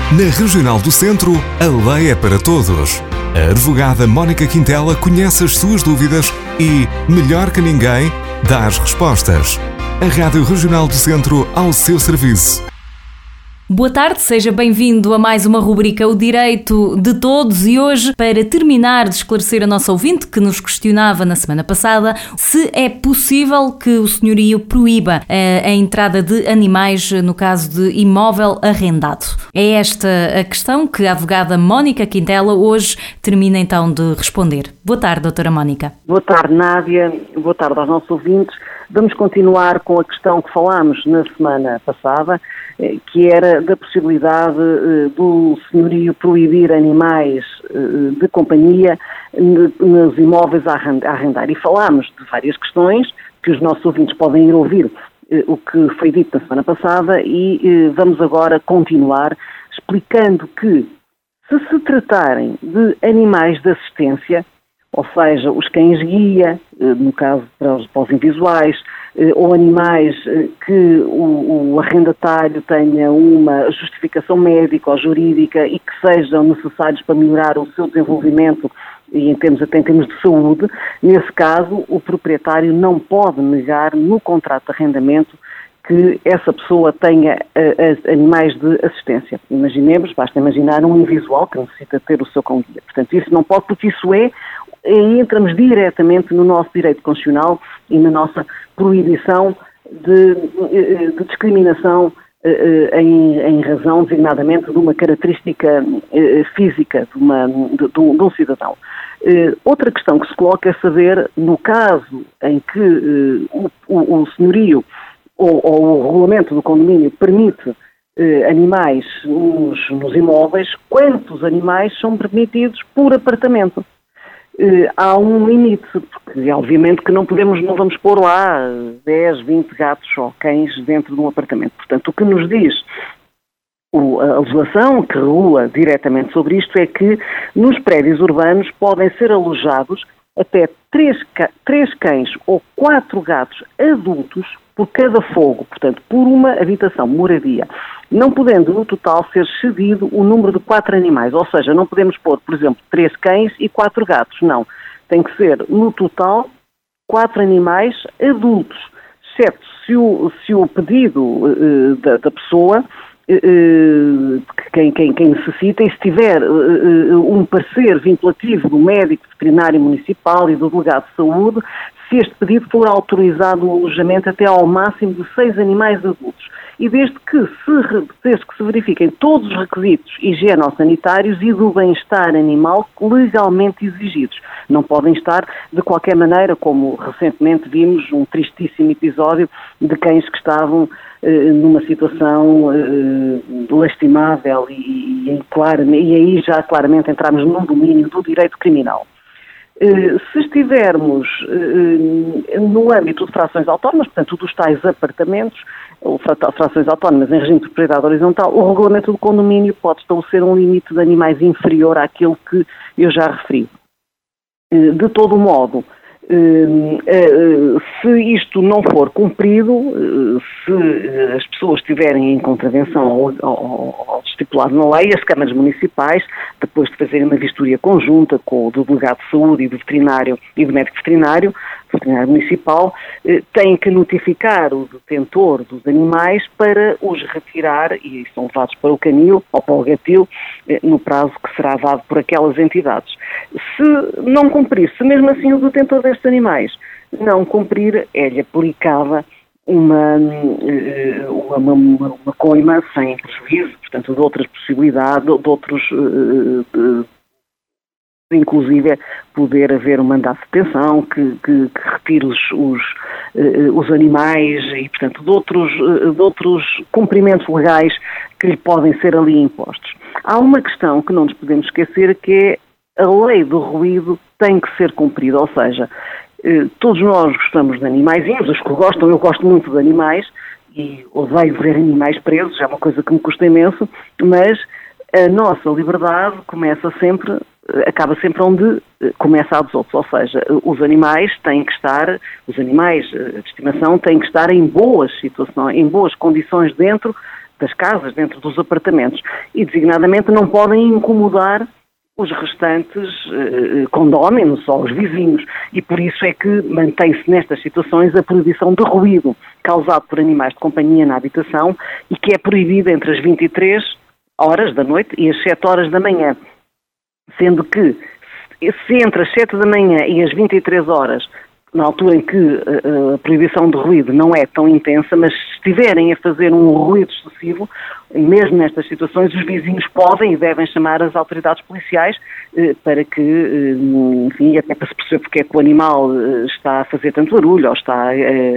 Na Regional do Centro, a lei é para todos. A advogada Mónica Quintela conhece as suas dúvidas e, melhor que ninguém, dá as respostas. A Rádio Regional do Centro ao seu serviço. Boa tarde, seja bem-vindo a mais uma rubrica O Direito de Todos e hoje, para terminar de esclarecer a nossa ouvinte que nos questionava na semana passada se é possível que o senhorio proíba a entrada de animais no caso de imóvel arrendado. É esta a questão que a advogada Mónica Quintela hoje termina então de responder. Boa tarde, doutora Mónica. Boa tarde, Nádia. Boa tarde aos nossos ouvintes. Vamos continuar com a questão que falámos na semana passada, que era da possibilidade do senhorio proibir animais de companhia nos imóveis a arrendar. E falámos de várias questões que os nossos ouvintes podem ir ouvir o que foi dito na semana passada e vamos agora continuar explicando que, se tratarem de animais de assistência, ou seja, os cães-guia, no caso para os invisuais, ou animais que o arrendatário tenha uma justificação médica ou jurídica e que sejam necessários para melhorar o seu desenvolvimento e até em termos de saúde, nesse caso o proprietário não pode negar no contrato de arrendamento que essa pessoa tenha animais de assistência. Imaginemos, basta imaginar um invisual que necessita ter o seu cão-guia. Portanto, isso não pode, porque isso entramos diretamente no nosso direito constitucional e na nossa proibição de discriminação em razão, designadamente, de uma característica física de um cidadão. Outra questão que se coloca é saber, no caso em que o senhorio ou o regulamento do condomínio permite animais nos imóveis, quantos animais são permitidos por apartamento? Há um limite, porque obviamente que não vamos pôr lá 10, 20 gatos ou cães dentro de um apartamento. Portanto, o que nos diz a legislação que regula diretamente sobre isto é que nos prédios urbanos podem ser alojados até 3 cães ou 4 gatos adultos por cada fogo, portanto, por uma habitação, moradia, não podendo no total ser excedido o número de 4 animais, ou seja, não podemos pôr, por exemplo, 3 cães e 4 gatos, não. Tem que ser, no total, 4 animais adultos, exceto se o pedido da pessoa, quem necessita, e se tiver um parecer vinculativo do médico veterinário municipal e do delegado de saúde, se este pedido for autorizado o alojamento até ao máximo de 6 animais adultos. E desde que se verifiquem todos os requisitos higieno-sanitários e do bem-estar animal legalmente exigidos. Não podem estar de qualquer maneira, como recentemente vimos um tristíssimo episódio de cães que estavam numa situação lastimável e aí já claramente entramos num domínio do direito criminal. Se estivermos no âmbito de frações autónomas, portanto, dos tais apartamentos, ou frações autónomas em regime de propriedade horizontal, o regulamento do condomínio pode estabelecer um limite de animais inferior àquele que eu já referi. De todo modo, se isto não for cumprido, se as pessoas estiverem em contravenção ao estipulado na lei, as câmaras municipais, depois de fazerem uma vistoria conjunta com o do delegado de saúde e do veterinário e do médico veterinário municipal, têm que notificar o detentor dos animais para os retirar e são levados para o canil ou para o gatil no prazo que será dado por aquelas entidades. Se não cumprir, se mesmo assim o detentor destes animais não cumprir, é-lhe aplicada uma coima sem prejuízo, portanto, de outras possibilidades, de outros, inclusive poder haver um mandato de detenção que retire os animais e, portanto, de outros cumprimentos legais que lhe podem ser ali impostos. Há uma questão que não nos podemos esquecer, que é a lei do ruído tem que ser cumprida, ou seja, todos nós gostamos de animaizinhos, os que gostam, eu gosto muito de animais e odeio ver animais presos, é uma coisa que me custa imenso, mas a nossa liberdade acaba sempre onde começa a dos outros, ou seja, os animais de estimação têm que estar em boas situações, em boas condições dentro das casas, dentro dos apartamentos, e designadamente não podem incomodar os restantes condóminos ou os vizinhos, e por isso é que mantém-se nestas situações a proibição de ruído causado por animais de companhia na habitação e que é proibida entre as 23 horas da noite e as 7 horas da manhã, sendo que se entre as 7 da manhã e as 23 horas, na altura em que a proibição de ruído não é tão intensa, mas se estiverem a fazer um ruído excessivo, mesmo nestas situações, os vizinhos podem e devem chamar as autoridades policiais para que, enfim, até para se perceber porque é que o animal está a fazer tanto barulho, ou está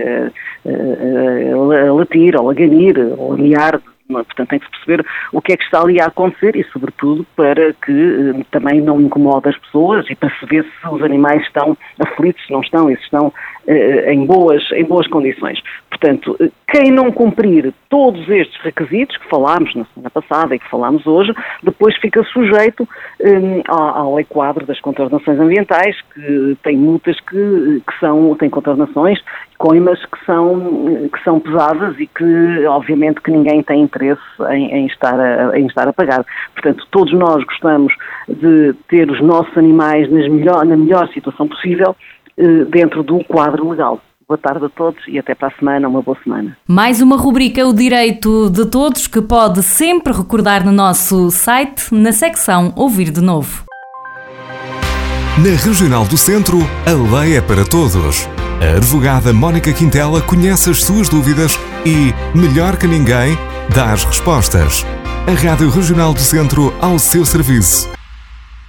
a latir, ou a ganir, ou a miar. Portanto, tem que se perceber o que é que está ali a acontecer e, sobretudo, para que também não incomode as pessoas e para se ver se os animais estão aflitos, se não estão, e se estão em boas condições. Portanto, quem não cumprir todos estes requisitos que falámos na semana passada e que falámos hoje, depois fica sujeito ao lei quadro das contornações ambientais, que tem multas têm contornações, coimas que são pesadas e que, obviamente, que ninguém tem interesse em estar a pagar. Portanto, todos nós gostamos de ter os nossos animais na melhor situação possível dentro do quadro legal. Boa tarde a todos e até para a semana, uma boa semana. Mais uma rubrica O Direito de Todos que pode sempre recordar no nosso site, na secção Ouvir de Novo. Na Regional do Centro, a lei é para todos. A advogada Mónica Quintela conhece as suas dúvidas e, melhor que ninguém, dá as respostas. A Rádio Regional do Centro ao seu serviço.